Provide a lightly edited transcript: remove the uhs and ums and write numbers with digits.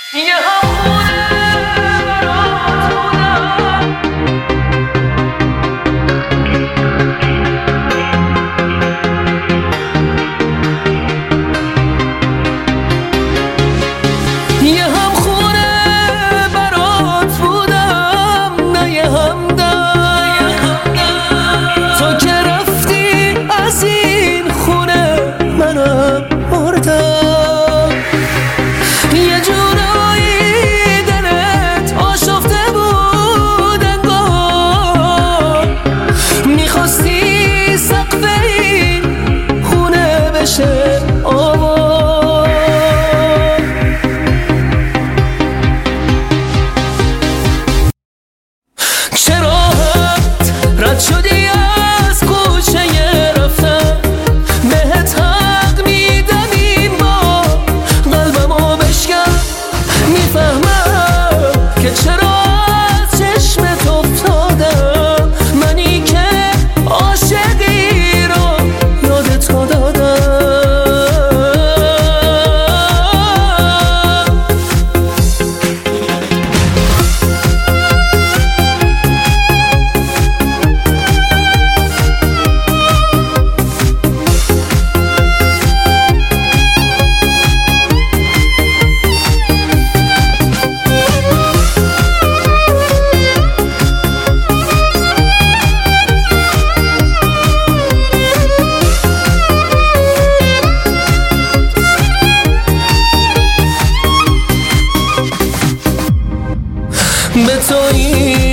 یه همخونه برات بودم، یه همخونه برات بودم، نه یه همدم. تو که رفتی از این خونه منم مردم. یه جورایی دلت آشفته بود انگار، میخواستی سقف این خونه بشه آوار. چرا رد شدی از کوچه رفتن؟ بهت حق میدم این بار قلبمو بشکن. میفهمم که چرا از چشمت افتادم، منی که عاشقی رو یادت دادم. به تو این